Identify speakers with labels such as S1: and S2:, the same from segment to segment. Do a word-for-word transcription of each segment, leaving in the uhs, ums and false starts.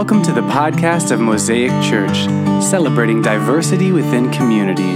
S1: Welcome to the podcast of Mosaic Church, celebrating diversity within community.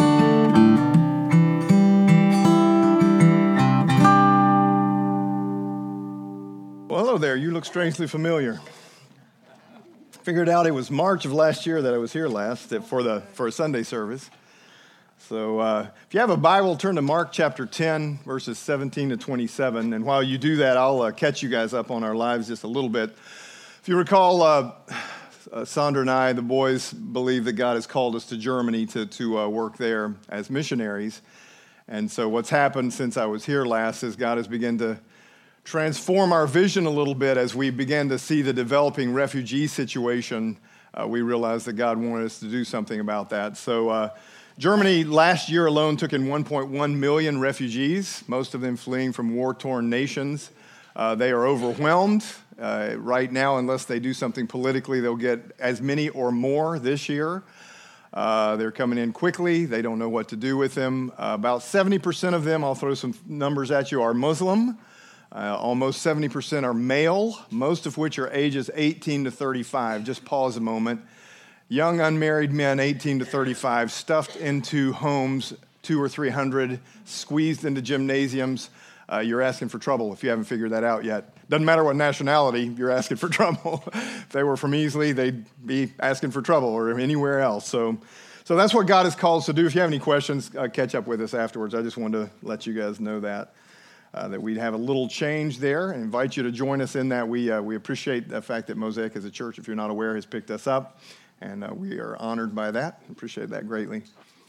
S2: Well, hello there. You look strangely familiar. Figured out it was March of last year that I was here last for the for a Sunday service. So uh, if you have a Bible, turn to Mark chapter ten, verses seventeen to twenty-seven. And while you do that, I'll uh, catch you guys up on our lives just a little bit. If you recall, uh, uh, Sandra and I, the boys, believe that God has called us to Germany to, to uh, work there as missionaries. And so what's happened since I was here last is God has begun to transform our vision a little bit as we began to see the developing refugee situation. Uh, we realized that God wanted us to do something about that. So uh, Germany last year alone took in one point one million refugees, most of them fleeing from war-torn nations. Uh, they are overwhelmed. Uh, right now, unless they do something politically, they'll get as many or more this year. Uh, they're coming in quickly. They don't know what to do with them. Uh, about seventy percent of them, I'll throw some numbers at you, are Muslim. Uh, almost seventy percent are male, most of which are ages eighteen to thirty-five. Just pause a moment. Young unmarried men, eighteen to thirty-five, stuffed into homes, two or three hundred, squeezed into gymnasiums. Uh, you're asking for trouble if you haven't figured that out yet. Doesn't matter what nationality, you're asking for trouble. If they were from Easley, they'd be asking for trouble, or anywhere else. So so that's what God has called us to do. If you have any questions, uh, catch up with us afterwards. I just wanted to let you guys know that, uh, that we'd have a little change there and invite you to join us in that. We, uh, we appreciate the fact that Mosaic as a church, if you're not aware, has picked us up, and uh, we are honored by that. Appreciate that greatly.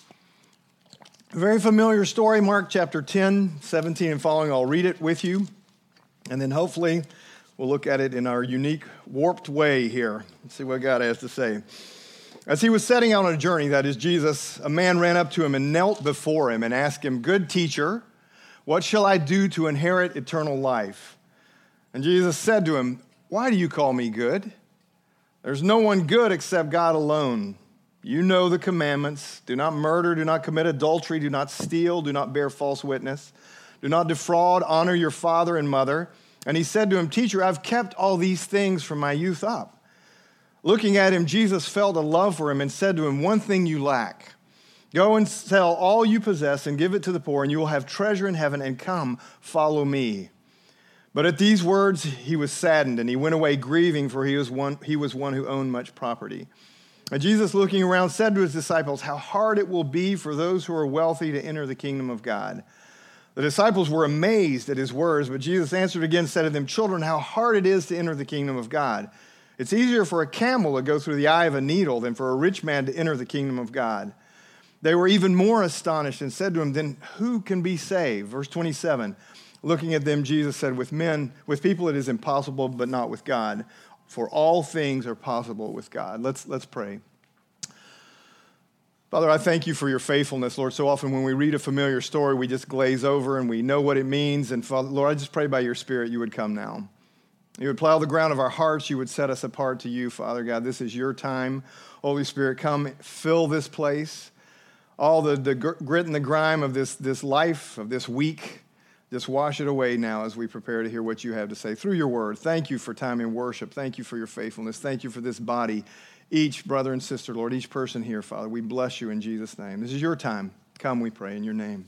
S2: A very familiar story, Mark chapter ten, seventeen and following. I'll read it with you, and then hopefully we'll look at it in our unique, warped way here and see what God has to say. As he was setting out on a journey, that is Jesus, a man ran up to him and knelt before him and asked him, "Good teacher, what shall I do to inherit eternal life?" And Jesus said to him, "Why do you call me good? There's no one good except God alone. You know the commandments. Do not murder, do not commit adultery, do not steal, do not bear false witness, do not defraud, honor your father and mother." And he said to him, "Teacher, I've kept all these things from my youth up." Looking at him, Jesus felt a love for him and said to him, "One thing you lack. Go and sell all you possess and give it to the poor, and you will have treasure in heaven, and come, follow me." But at these words, he was saddened, and he went away grieving, for he was one, he was one who owned much property. And Jesus, looking around, said to his disciples, "How hard it will be for those who are wealthy to enter the kingdom of God." The disciples were amazed at his words, but Jesus answered again and said to them, "Children, how hard it is to enter the kingdom of God. It's easier for a camel to go through the eye of a needle than for a rich man to enter the kingdom of God." They were even more astonished and said to him, "Then who can be saved?" Verse twenty-seven, looking at them, Jesus said, "With men, with people it is impossible, but not with God. For all things are possible with God." Let's, let's pray. Father, I thank you for your faithfulness, Lord. So often when we read a familiar story, we just glaze over and we know what it means. And Father, Lord, I just pray by your Spirit you would come now. You would plow the ground of our hearts. You would set us apart to you, Father God. This is your time. Holy Spirit, come fill this place. All the, the grit and the grime of this, this life, of this week, just wash it away now as we prepare to hear what you have to say through your word. Thank you for time in worship. Thank you for your faithfulness. Thank you for this body, each brother and sister, Lord, each person here, Father. We bless you in Jesus' name. This is your time. Come, we pray in your name.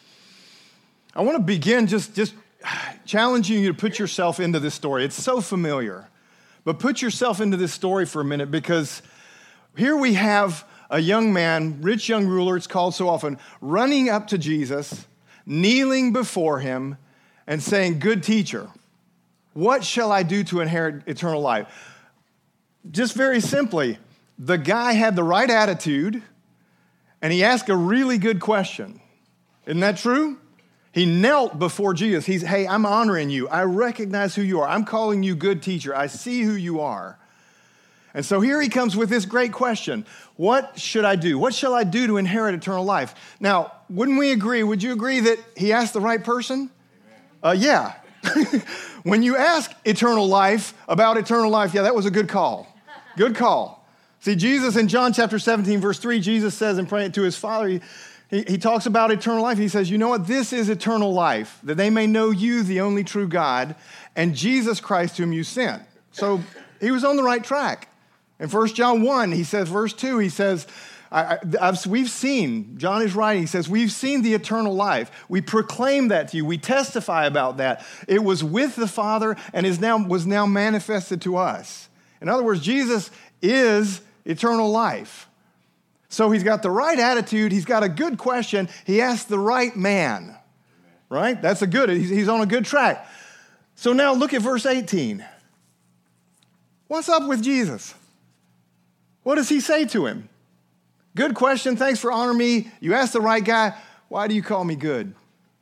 S2: I want to begin just, just challenging you to put yourself into this story. It's so familiar, but put yourself into this story for a minute, because here we have a young man, rich young ruler, it's called so often, running up to Jesus, kneeling before him and saying, "Good teacher, what shall I do to inherit eternal life?" Just very simply, the guy had the right attitude and he asked a really good question. Isn't that true? He knelt before Jesus. He's, "Hey, I'm honoring you. I recognize who you are. I'm calling you good teacher. I see who you are." And so here he comes with this great question. What should I do? What shall I do to inherit eternal life? Now, wouldn't we agree? Would you agree that he asked the right person? Uh, yeah. When you ask eternal life about eternal life, yeah, that was a good call. Good call. See, Jesus in John chapter seventeen, verse three, Jesus says in praying to his Father, he, he, he talks about eternal life. He says, "You know what? This is eternal life, that they may know you, the only true God, and Jesus Christ whom you sent." So he was on the right track. In First John one, he says, verse two, he says, I, I, I've, we've seen, John is writing, he says, we've seen the eternal life. We proclaim that to you. We testify about that. It was with the Father and is now was now manifested to us. In other words, Jesus is eternal life. So he's got the right attitude. He's got a good question. He asked the right man, right? That's a good, he's, he's on a good track. So now look at verse eighteen. What's up with Jesus? What does he say to him? Good question. Thanks for honoring me. You asked the right guy. Why do you call me good?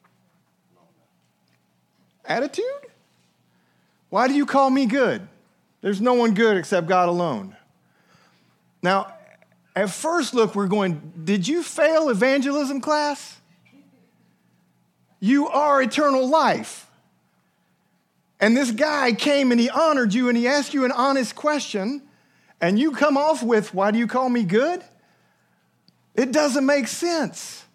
S2: Attitude? Why do you call me good? There's no one good except God alone. Now, at first look, we're going, did you fail evangelism class? You are eternal life. And this guy came and he honored you and he asked you an honest question, and you come off with, why do you call me good? It doesn't make sense.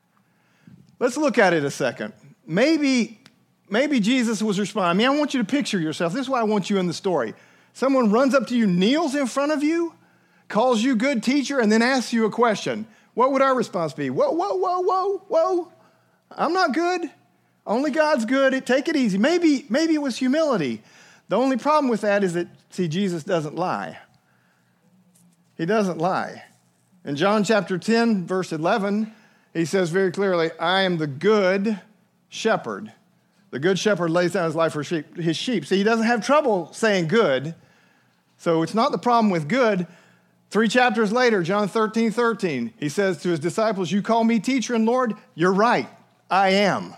S2: Let's look at it a second. Maybe, maybe Jesus was responding. I mean, I want you to picture yourself. This is why I want you in the story. Someone runs up to you, kneels in front of you, calls you good teacher, and then asks you a question. What would our response be? Whoa, whoa, whoa, whoa, whoa. I'm not good. Only God's good. Take it easy. Maybe, maybe it was humility. The only problem with that is that, see, Jesus doesn't lie. He doesn't lie. In John chapter ten, verse eleven, he says very clearly, I am the good shepherd. The good shepherd lays down his life for sheep, his sheep. See, he doesn't have trouble saying good. So it's not the problem with good. Three chapters later, John thirteen, thirteen, he says to his disciples, you call me teacher and Lord? You're right, I am.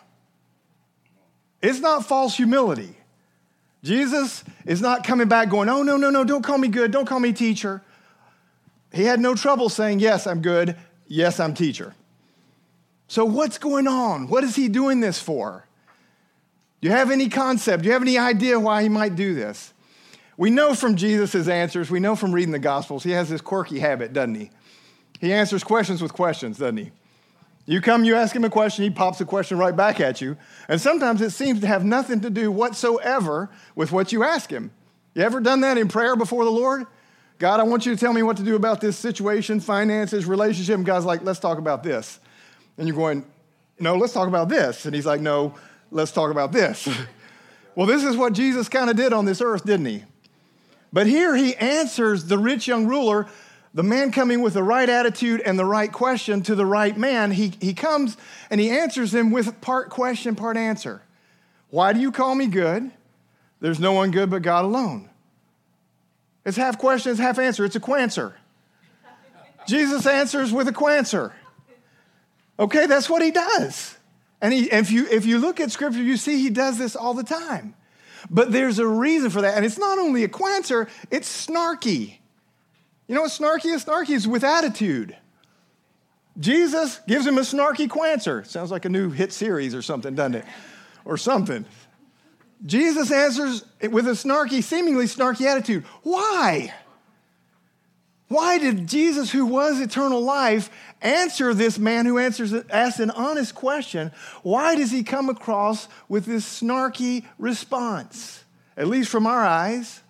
S2: It's not false humility. Jesus is not coming back going, oh, no, no, no, don't call me good, don't call me teacher. He had no trouble saying, yes, I'm good, yes, I'm teacher. So what's going on? What is he doing this for? Do you have any concept? Do you have any idea why he might do this? We know from Jesus' answers, we know from reading the Gospels, he has this quirky habit, doesn't he? He answers questions with questions, doesn't he? You come, you ask him a question, he pops a question right back at you. And sometimes it seems to have nothing to do whatsoever with what you ask him. You ever done that in prayer before the Lord? God, I want you to tell me what to do about this situation, finances, relationship. And God's like, let's talk about this. And you're going, no, let's talk about this. And he's like, no, let's talk about this. Well, this is what Jesus kind of did on this earth, didn't he? But here he answers the rich young ruler, the man coming with the right attitude and the right question to the right man. He, he comes and he answers him with part question, part answer. Why do you call me good? There's no one good but God alone. It's half question, it's half answer. It's a quanser. Jesus answers with a quanser. Okay, that's what he does. And he, if you if you look at Scripture, you see he does this all the time. But there's a reason for that. And it's not only a quanser, it's snarky. You know what snarky is? Snarky is with attitude. Jesus gives him a snarky quanser. Sounds like a new hit series or something, doesn't it? Or something. Jesus answers with a snarky, seemingly snarky attitude. Why? Why did Jesus, who was eternal life, answer this man who answers asks an honest question? Why does he come across with this snarky response? At least from our eyes.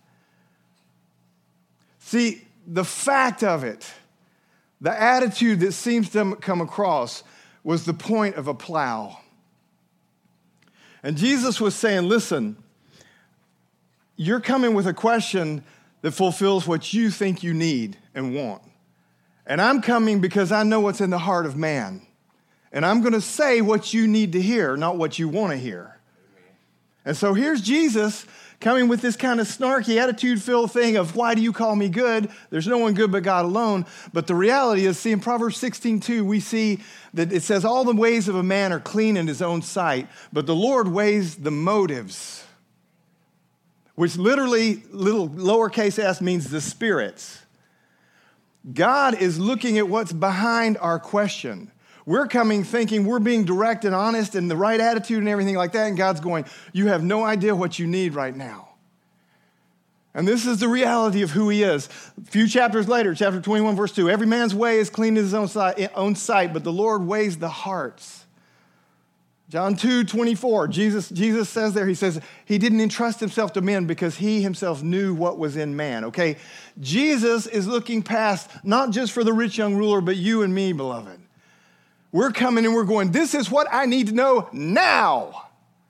S2: See, the fact of it, the attitude that seems to come across was the point of a plow. And Jesus was saying, listen, you're coming with a question that fulfills what you think you need and want. And I'm coming because I know what's in the heart of man. And I'm going to say what you need to hear, not what you want to hear. And so here's Jesus coming with this kind of snarky, attitude-filled thing of, why do you call me good? There's no one good but God alone. But the reality is, see, in Proverbs sixteen two, we see that it says, all the ways of a man are clean in his own sight, but the Lord weighs the motives, which literally, little lowercase s means the spirits. God is looking at what's behind our question. We're coming thinking we're being direct and honest and the right attitude and everything like that, and God's going, you have no idea what you need right now. And this is the reality of who he is. A few chapters later, chapter twenty-one, verse two, every man's way is clean in his own sight, own sight, but the Lord weighs the hearts. John two twenty-four, Jesus, Jesus says there, he says, he didn't entrust himself to men because he himself knew what was in man, okay? Jesus is looking past, not just for the rich young ruler, but you and me, beloved. We're coming and we're going, this is what I need to know now.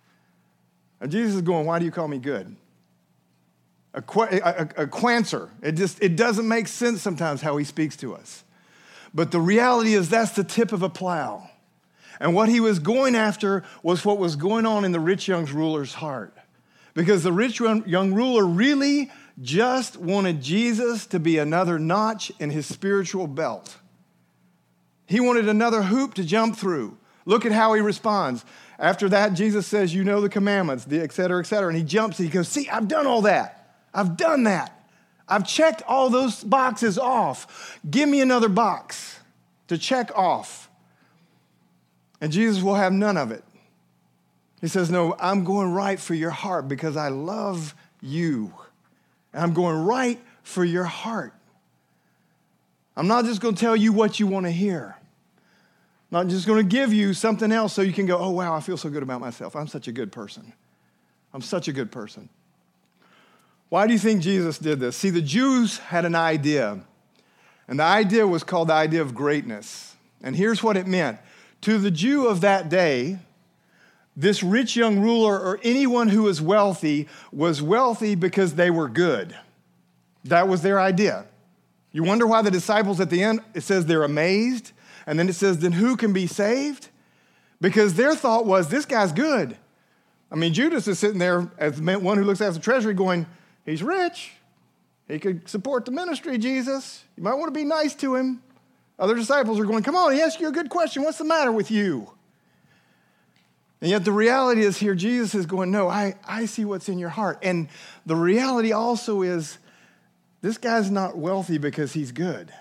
S2: And Jesus is going, why do you call me good? A, a, a, a quancer. It just, it doesn't make sense sometimes how he speaks to us. But the reality is that's the tip of a plow. And what he was going after was what was going on in the rich young ruler's heart. Because the rich young ruler really just wanted Jesus to be another notch in his spiritual belt. He wanted another hoop to jump through. Look at how he responds. After that, Jesus says, you know the commandments, the et cetera, et cetera. And he jumps and he goes, see, I've done all that. I've done that. I've checked all those boxes off. Give me another box to check off. And Jesus will have none of it. He says, no, I'm going right for your heart because I love you. And I'm going right for your heart. I'm not just going to tell you what you want to hear. I'm not just going to give you something else so you can go, oh, wow, I feel so good about myself. I'm such a good person. I'm such a good person. Why do you think Jesus did this? See, the Jews had an idea. And the idea was called the idea of greatness. And here's what it meant. To the Jew of that day, this rich young ruler or anyone who was wealthy was wealthy because they were good. That was their idea. You wonder why the disciples at the end, it says they're amazed, and then it says, then who can be saved? Because their thought was, this guy's good. I mean, Judas is sitting there as one who looks after the treasury going, he's rich. He could support the ministry, Jesus. You might want to be nice to him. Other disciples are going, come on, he asked you a good question. What's the matter with you? And yet the reality is here, Jesus is going, no, I, I see what's in your heart. And the reality also is, this guy's not wealthy because he's good.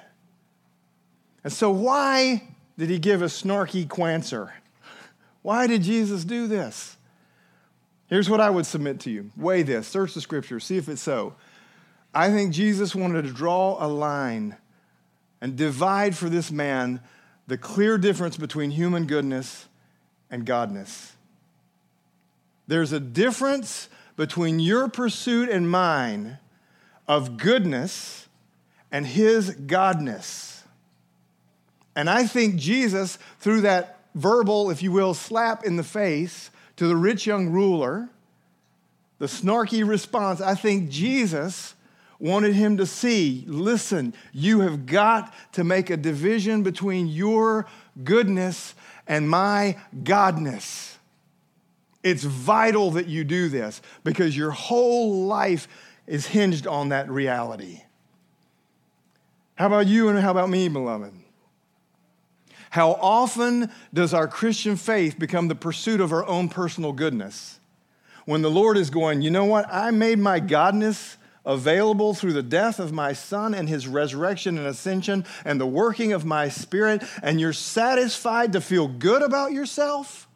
S2: And so why did he give a snarky quancer? Why did Jesus do this? Here's what I would submit to you. Weigh this, search the scripture, see if it's so. I think Jesus wanted to draw a line and divide for this man the clear difference between human goodness and godness. There's a difference between your pursuit and mine of goodness and his godness. And I think Jesus, through that verbal, if you will, slap in the face to the rich young ruler, the snarky response, I think Jesus wanted him to see, listen, you have got to make a division between your goodness and my godness. It's vital that you do this because your whole life is hinged on that reality. How about you and how about me, beloved? How often does our Christian faith become the pursuit of our own personal goodness? When the Lord is going, you know what? I made my godness available through the death of my son and his resurrection and ascension and the working of my spirit, and you're satisfied to feel good about yourself?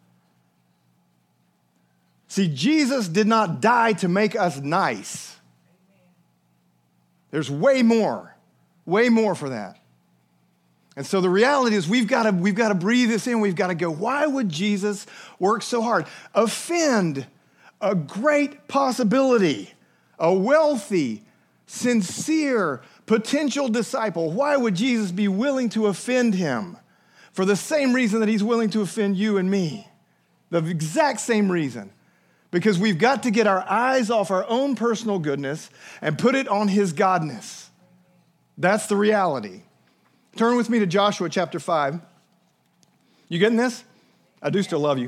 S2: See, Jesus did not die to make us nice. There's way more, way more for that. And so the reality is we've got to, we've got to breathe this in. We've got to go, why would Jesus work so hard? Offend a great possibility, a wealthy, sincere, potential disciple. Why would Jesus be willing to offend him? For the same reason that he's willing to offend you and me. The exact same reason. Because we've got to get our eyes off our own personal goodness and put it on his godness. That's the reality. Turn with me to Joshua chapter five. You getting this? I do still love you.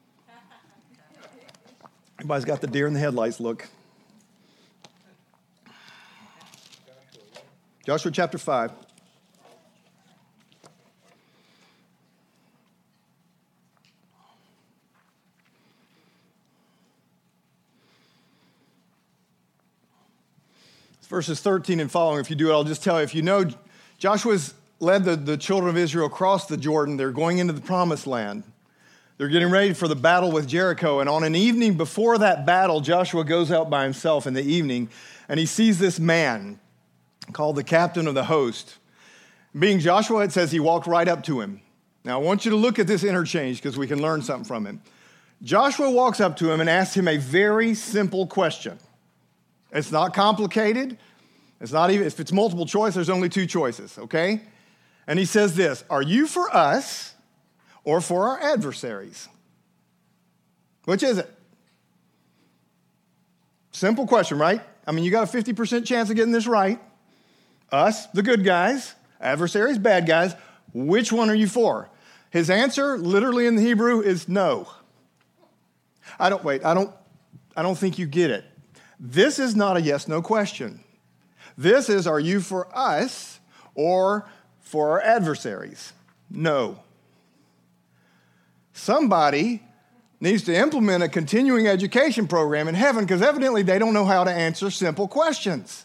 S2: Everybody's got the deer in the headlights look. Joshua chapter five. It's verses thirteen and following. If you do it, I'll just tell you. If you know, Joshua's led the, the children of Israel across the Jordan. They're going into the promised land. They're getting ready for the battle with Jericho. And on an evening before that battle, Joshua goes out by himself in the evening, and he sees this man called the captain of the host. Being Joshua, it says he walked right up to him. Now, I want you to look at this interchange because we can learn something from him. Joshua walks up to him and asks him a very simple question. It's not complicated. It's not even, if it's multiple choice, there's only two choices, okay? And he says this, are you for us or for our adversaries? Which is it? Simple question, right? I mean, you got a fifty percent chance of getting this right. Us, the good guys, adversaries, bad guys. Which one are you for? His answer, literally in the Hebrew, is no. I don't, wait, I don't, I don't think you get it. This is not a yes-no question. This is, are you for us or for our adversaries? No. Somebody needs to implement a continuing education program in heaven because evidently they don't know how to answer simple questions.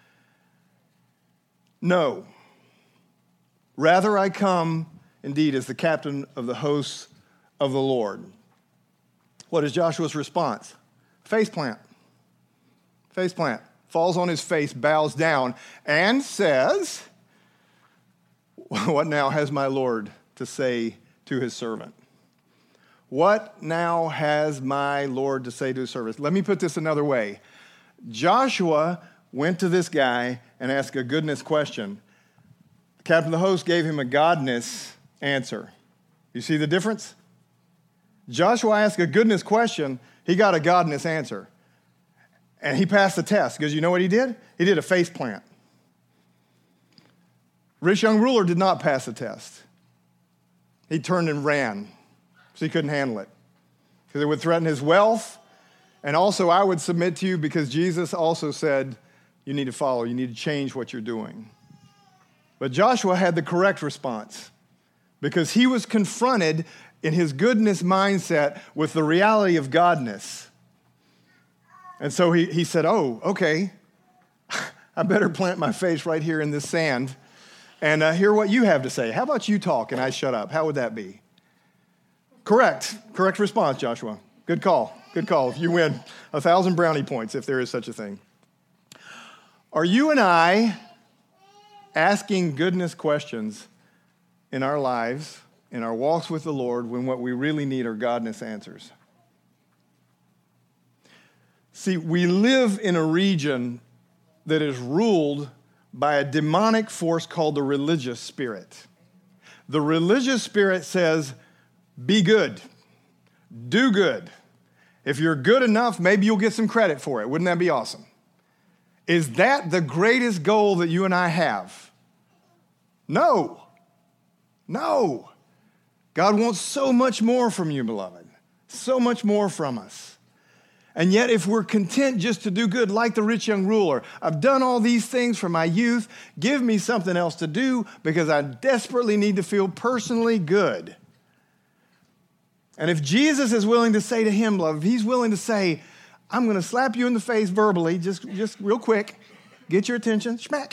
S2: No. Rather, I come indeed as the captain of the hosts of the Lord. What is Joshua's response? Faceplant. Faceplant. Falls on his face, bows down, and says, what now has my Lord to say to his servant? What now has my Lord to say to his servant? Let me put this another way. Joshua went to this guy and asked a goodness question. The captain of the host gave him a godness answer. You see the difference? Joshua asked a goodness question. He got a godness answer. And he passed the test because you know what he did? He did a face plant. Rich young ruler did not pass the test. He turned and ran. So he couldn't handle it because it would threaten his wealth. And also I would submit to you because Jesus also said you need to follow, you need to change what you're doing. But Joshua had the correct response because he was confronted in his goodness mindset with the reality of godness. And so he, he said, oh, okay, I better plant my face right here in this sand and uh, hear what you have to say. How about you talk and I shut up? How would that be? Correct. Correct response, Joshua. Good call. Good call. You win a thousand brownie points if there is such a thing. Are you and I asking goodness questions in our lives, in our walks with the Lord, when what we really need are godness answers? See, we live in a region that is ruled by a demonic force called the religious spirit. The religious spirit says, be good. Do good. If you're good enough, maybe you'll get some credit for it. Wouldn't that be awesome? Is that the greatest goal that you and I have? No. No. God wants so much more from you, beloved. So much more from us. And yet if we're content just to do good like the rich young ruler, I've done all these things from my youth, give me something else to do because I desperately need to feel personally good. And if Jesus is willing to say to him, love, if he's willing to say, I'm going to slap you in the face verbally, just, just real quick, get your attention, schmack.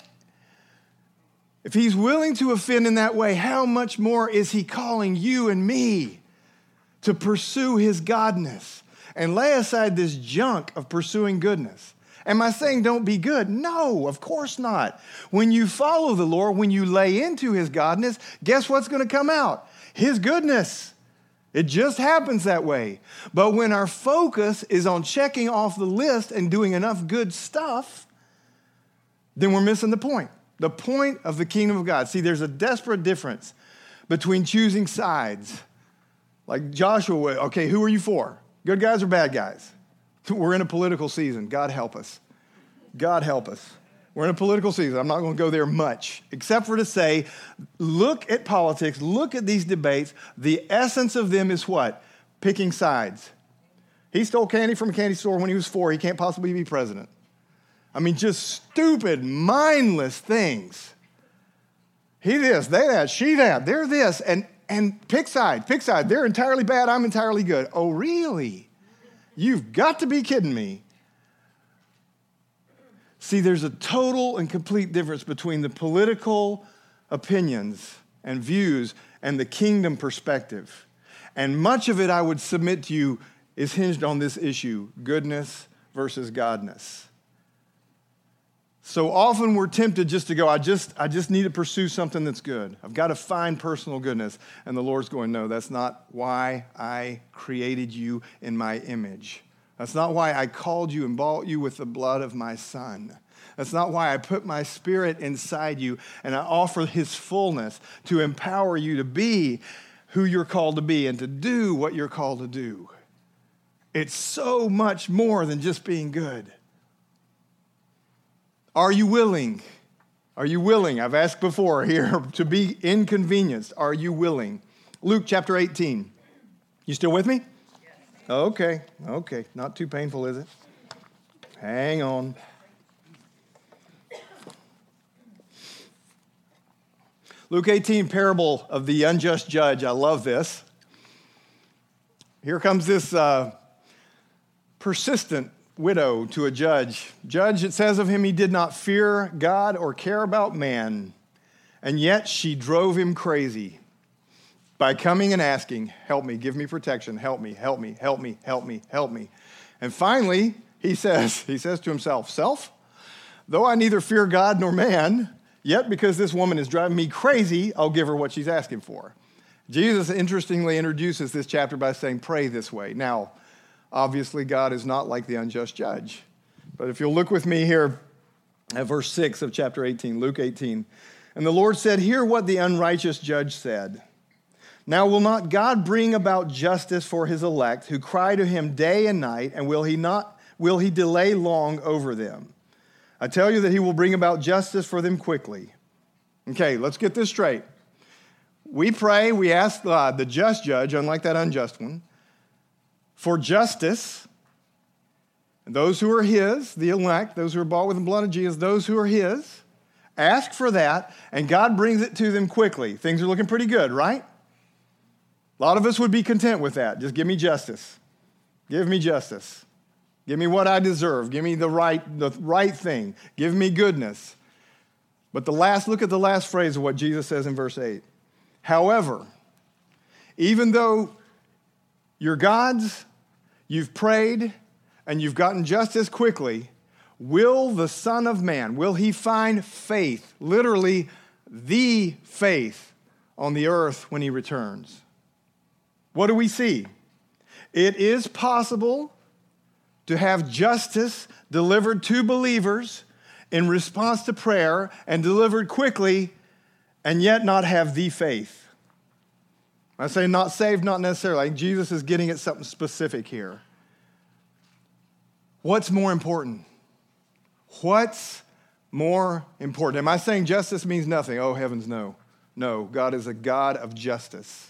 S2: If he's willing to offend in that way, how much more is he calling you and me to pursue his godness and lay aside this junk of pursuing goodness? Am I saying don't be good? No, of course not. When you follow the Lord, when you lay into his godness, guess what's going to come out? His goodness. It just happens that way. But when our focus is on checking off the list and doing enough good stuff, then we're missing the point. The point of the kingdom of God. See, there's a desperate difference between choosing sides. Like Joshua, okay, who are you for? Good guys or bad guys? We're in a political season. God help us. God help us. We're in a political season. I'm not going to go there much, except for to say, look at politics, look at these debates. The essence of them is what? Picking sides. He stole candy from a candy store when he was four. He can't possibly be president. I mean, just stupid, mindless things. He this, they that, she that, they're this, and, and pick side, pick side. They're entirely bad, I'm entirely good. Oh, really? You've got to be kidding me. See, there's a total and complete difference between the political opinions and views and the kingdom perspective. And much of it, I would submit to you, is hinged on this issue, goodness versus godness. So often we're tempted just to go, I just, I just need to pursue something that's good. I've got to find personal goodness. And the Lord's going, no, that's not why I created you in my image. That's not why I called you and bought you with the blood of my Son. That's not why I put my Spirit inside you and I offer his fullness to empower you to be who you're called to be and to do what you're called to do. It's so much more than just being good. Are you willing? Are you willing? I've asked before here to be inconvenienced. Are you willing? Luke chapter eighteen. You still with me? Yes. Okay, okay. Not too painful, is it? Hang on. Luke eighteen, parable of the unjust judge. I love this. Here comes this uh, persistent widow to a judge. Judge, it says of him, he did not fear God or care about man, and yet she drove him crazy by coming and asking, help me, give me protection, help me, help me, help me, help me, help me. And finally, he says, he says to himself, self, though I neither fear God nor man, yet because this woman is driving me crazy, I'll give her what she's asking for. Jesus interestingly introduces this chapter by saying, pray this way. Now, obviously, God is not like the unjust judge. But if you'll look with me here at verse six of chapter eighteen, Luke eighteen. And the Lord said, hear what the unrighteous judge said. Now will not God bring about justice for his elect who cry to him day and night, and will he not, will he delay long over them? I tell you that he will bring about justice for them quickly. Okay, let's get this straight. We pray, we ask God, the just judge, unlike that unjust one, for justice, and those who are his, the elect, those who are bought with the blood of Jesus, those who are his, ask for that, and God brings it to them quickly. Things are looking pretty good, right? A lot of us would be content with that. Just give me justice. Give me justice. Give me what I deserve. Give me the right, the right thing. Give me goodness. But the last, look at the last phrase of what Jesus says in verse eight. However, even though you're God's, you've prayed, and you've gotten justice quickly, will the Son of Man, will he find faith, literally the faith, on the earth when he returns? What do we see? It is possible to have justice delivered to believers in response to prayer and delivered quickly, and yet not have the faith. I say not saved, not necessarily. Like Jesus is getting at something specific here. What's more important? What's more important? Am I saying justice means nothing? Oh, heavens, no. No, God is a God of justice.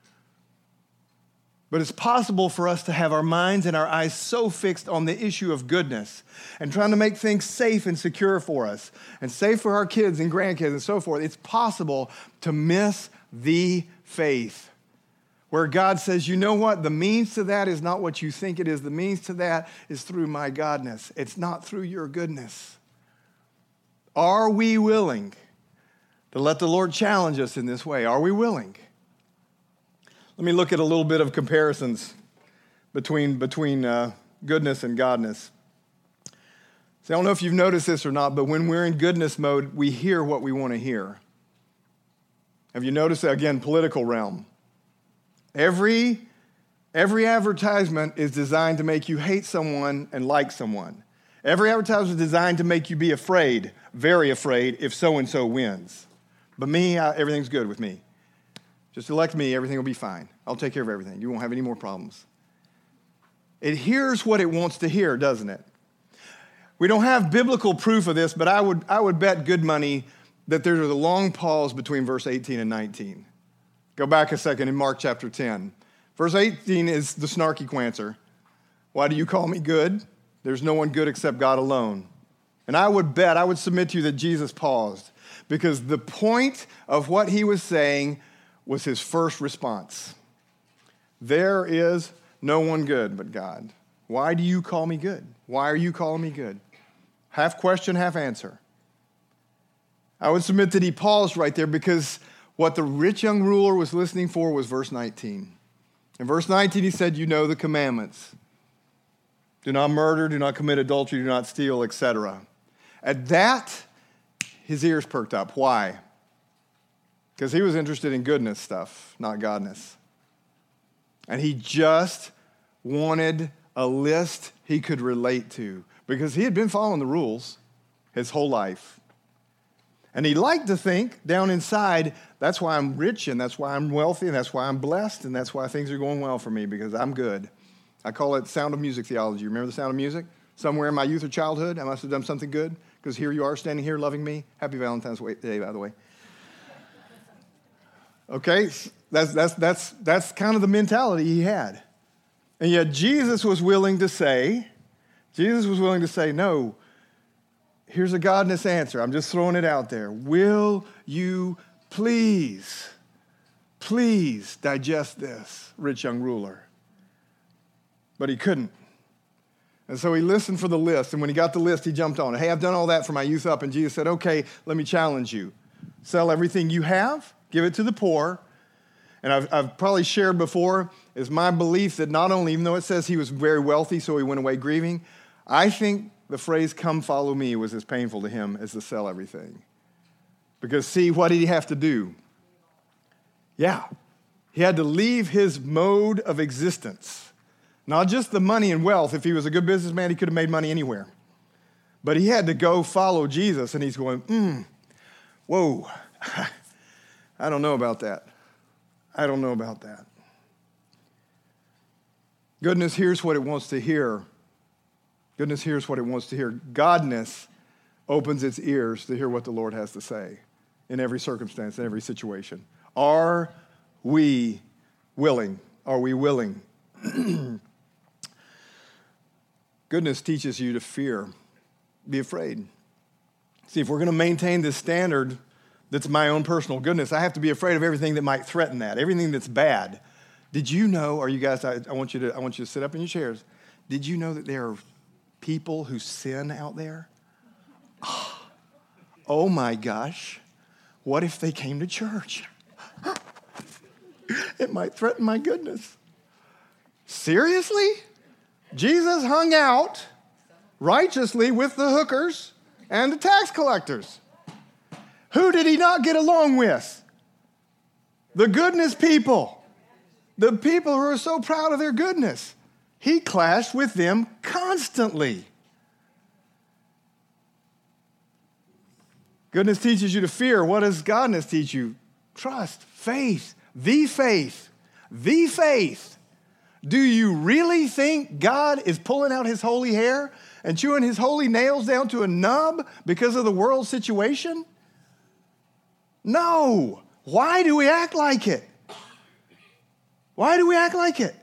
S2: But it's possible for us to have our minds and our eyes so fixed on the issue of goodness and trying to make things safe and secure for us and safe for our kids and grandkids and so forth. It's possible to miss the faith where God says, you know what? The means to that is not what you think it is. The means to that is through my godness. It's not through your goodness. Are we willing to let the Lord challenge us in this way? Are we willing? Let me look at a little bit of comparisons between, between uh, goodness and godness. See, I don't know if you've noticed this or not, but when we're in goodness mode, we hear what we want to hear. Have you noticed that? Again, political realm. Every, every advertisement is designed to make you hate someone and like someone. Every advertisement is designed to make you be afraid, very afraid, if so-and-so wins. But me, I, everything's good with me. Just elect me, everything will be fine. I'll take care of everything. You won't have any more problems. It hears what it wants to hear, doesn't it? We don't have biblical proof of this, but I would, I would bet good money that there's a long pause between verse eighteen and nineteen. Go back a second in Mark chapter ten. Verse eighteen is the snarky answer. Why do you call me good? There's no one good except God alone. And I would bet, I would submit to you that Jesus paused because the point of what he was saying was his first response. There is no one good but God. Why do you call me good? Why are you calling me good? Half question, half answer. I would submit that he paused right there because what the rich young ruler was listening for was verse nineteen. In verse nineteen, he said, you know the commandments. Do not murder, do not commit adultery, do not steal, et cetera. At that, his ears perked up. Why? Because he was interested in goodness stuff, not godness. And he just wanted a list he could relate to because he had been following the rules his whole life. And he liked to think down inside, that's why I'm rich and that's why I'm wealthy and that's why I'm blessed and that's why things are going well for me because I'm good. I call it Sound of Music theology. Remember the Sound of Music? Somewhere in my youth or childhood, I must have done something good because here you are standing here loving me. Happy Valentine's Day, by the way. Okay, that's, that's, that's, that's kind of the mentality he had. And yet Jesus was willing to say, Jesus was willing to say, no, here's a godness answer. I'm just throwing it out there. Will you please, please digest this, rich young ruler? But he couldn't. And so he listened for the list. And when he got the list, he jumped on it. Hey, I've done all that for my youth up. And Jesus said, okay, let me challenge you. Sell everything you have, give it to the poor. And I've, I've probably shared before, is my belief that not only, even though it says he was very wealthy, so he went away grieving, I think the phrase, come follow me, was as painful to him as to sell everything. Because see, what did he have to do? Yeah, he had to leave his mode of existence. Not just the money and wealth. If he was a good businessman, he could have made money anywhere. But he had to go follow Jesus, and he's going, hmm, whoa, I don't know about that. I don't know about that. Goodness hears what it wants to hear. Goodness hears what it wants to hear. Godness opens its ears to hear what the Lord has to say in every circumstance, in every situation. Are we willing? Are we willing? Goodness teaches you to fear. Be afraid. See, if we're going to maintain this standard that's my own personal goodness, I have to be afraid of everything that might threaten that, everything that's bad. Did you know, or you guys, I, I want you to I want you to sit up in your chairs. Did you know that there are people who sin out there? Oh, oh my gosh. What if they came to church? It might threaten my goodness. Seriously? Jesus hung out righteously with the hookers and the tax collectors. Who did he not get along with? The goodness people. The people who are so proud of their goodness. He clashed with them constantly. Goodness teaches you to fear. What does godness teach you? Trust, faith, the faith, the faith. Do you really think God is pulling out his holy hair and chewing his holy nails down to a nub because of the world situation? No. Why do we act like it? Why do we act like it?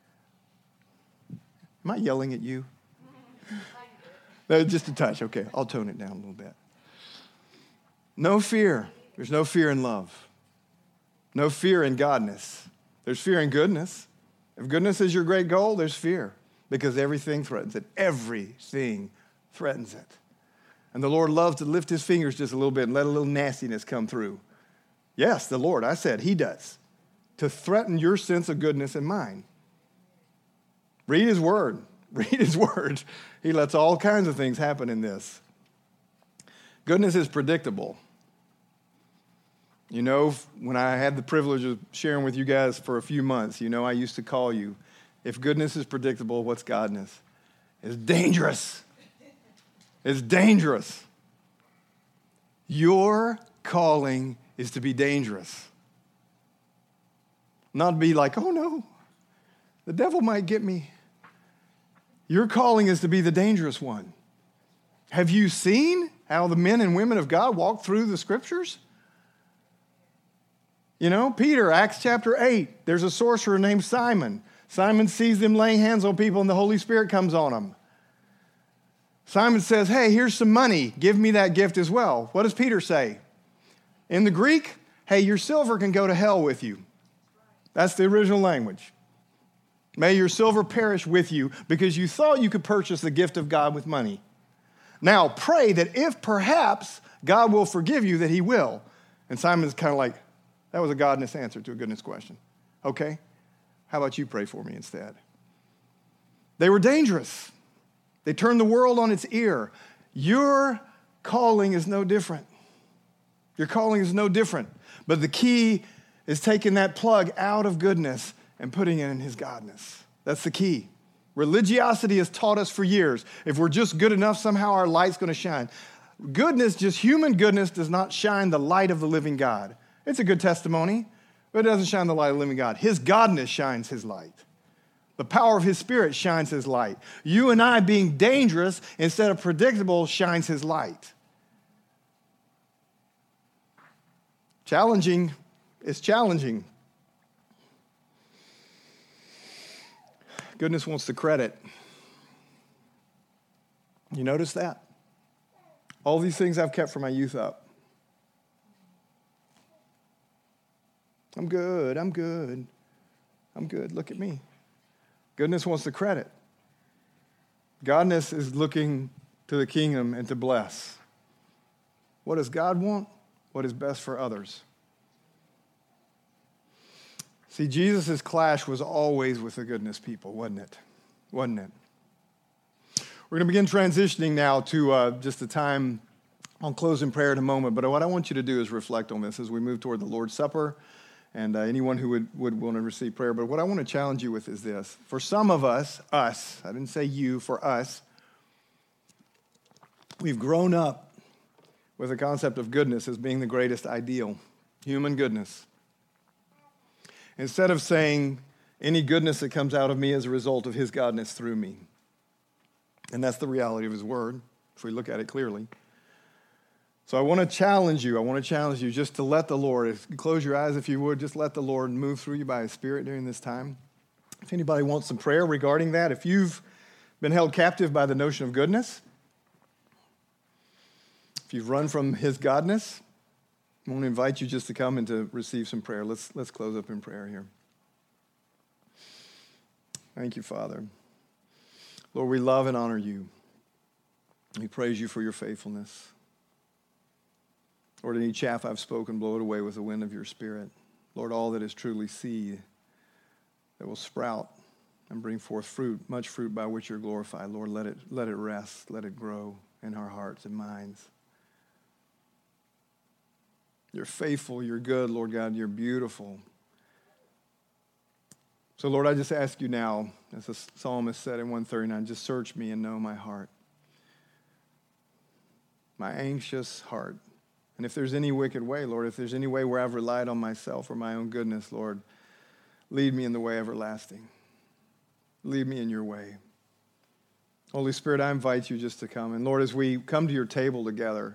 S2: Am I yelling at you? No, just a touch. Okay, I'll tone it down a little bit. No fear. There's no fear in love. No fear in godness. There's fear in goodness. If goodness is your great goal, there's fear because everything threatens it. Everything threatens it. And the Lord loves to lift his fingers just a little bit and let a little nastiness come through. Yes, the Lord, I said, he does. To threaten your sense of goodness and mine. Read his word. Read his word. He lets all kinds of things happen in this. Goodness is predictable. You know, when I had the privilege of sharing with you guys for a few months, you know, I used to call you, if goodness is predictable, what's godness? It's dangerous. It's dangerous. Your calling is to be dangerous. Not to be like, oh no, the devil might get me. Your calling is to be the dangerous one. Have you seen how the men and women of God walk through the scriptures? You know, Peter, Acts chapter eight, there's a sorcerer named Simon. Simon sees them laying hands on people and the Holy Spirit comes on them. Simon says, hey, here's some money. Give me that gift as well. What does Peter say? In the Greek, hey, your silver can go to hell with you. That's the original language. May your silver perish with you because you thought you could purchase the gift of God with money. Now pray that if perhaps God will forgive you, that he will. And Simon's kind of like, that was a godness answer to a goodness question. Okay, how about you pray for me instead? They were dangerous. They turned the world on its ear. Your calling is no different. Your calling is no different. But the key is taking that plug out of goodness and putting it in his godness. That's the key. Religiosity has taught us for years, if we're just good enough, somehow our light's going to shine. Goodness, just human goodness, does not shine the light of the living God. It's a good testimony, but it doesn't shine the light of the living God. His godness shines his light. The power of his Spirit shines his light. You and I being dangerous instead of predictable shines his light. Challenging is challenging. Goodness wants the credit. You notice that? All these things I've kept from my youth up. I'm good, I'm good, I'm good. Look at me. Goodness wants the credit. Godness is looking to the kingdom and to bless. What does God want? What is best for others? See, Jesus' clash was always with the goodness people, wasn't it? Wasn't it? We're going to begin transitioning now to uh, just a time. I'll close in prayer in a moment, but what I want you to do is reflect on this as we move toward the Lord's Supper and uh, anyone who would, would want to receive prayer. But what I want to challenge you with is this. For some of us, us, I didn't say you, for us, we've grown up with the concept of goodness as being the greatest ideal, human goodness. Instead of saying any goodness that comes out of me as a result of his godness through me. And that's the reality of his word, if we look at it clearly. So I want to challenge you. I want to challenge you just to let the Lord, if you close your eyes if you would, just let the Lord move through you by his Spirit during this time. If anybody wants some prayer regarding that, if you've been held captive by the notion of goodness, if you've run from his godness, I want to invite you just to come and to receive some prayer. Let's, let's close up in prayer here. Thank you, Father. Lord, we love and honor you. We praise you for your faithfulness. Lord, any chaff I've spoken, blow it away with the wind of your Spirit. Lord, all that is truly seed that will sprout and bring forth fruit, much fruit by which you're glorified. Lord, let it, let it rest, let it grow in our hearts and minds. You're faithful, you're good, Lord God, you're beautiful. So, Lord, I just ask you now, as the psalmist said in one thirty-nine, just search me and know my heart, my anxious heart. And if there's any wicked way, Lord, if there's any way where I've relied on myself or my own goodness, Lord, lead me in the way everlasting. Lead me in your way. Holy Spirit, I invite you just to come. And Lord, as we come to your table together,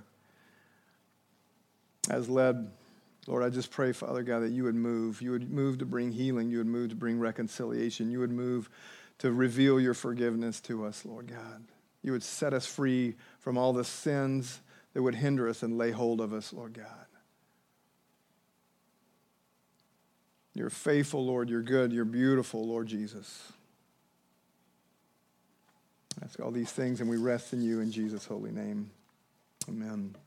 S2: as led, Lord, I just pray, Father God, that you would move. You would move to bring healing. You would move to bring reconciliation. You would move to reveal your forgiveness to us, Lord God. You would set us free from all the sins that would hinder us and lay hold of us, Lord God. You're faithful, Lord. You're good. You're beautiful, Lord Jesus. I ask all these things, and we rest in you in Jesus' holy name. Amen.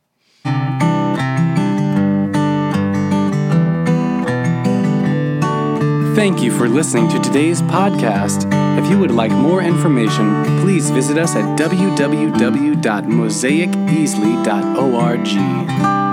S1: Thank you for listening to today's podcast. If you would like more information, please visit us at w w w dot mosaic easley dot org.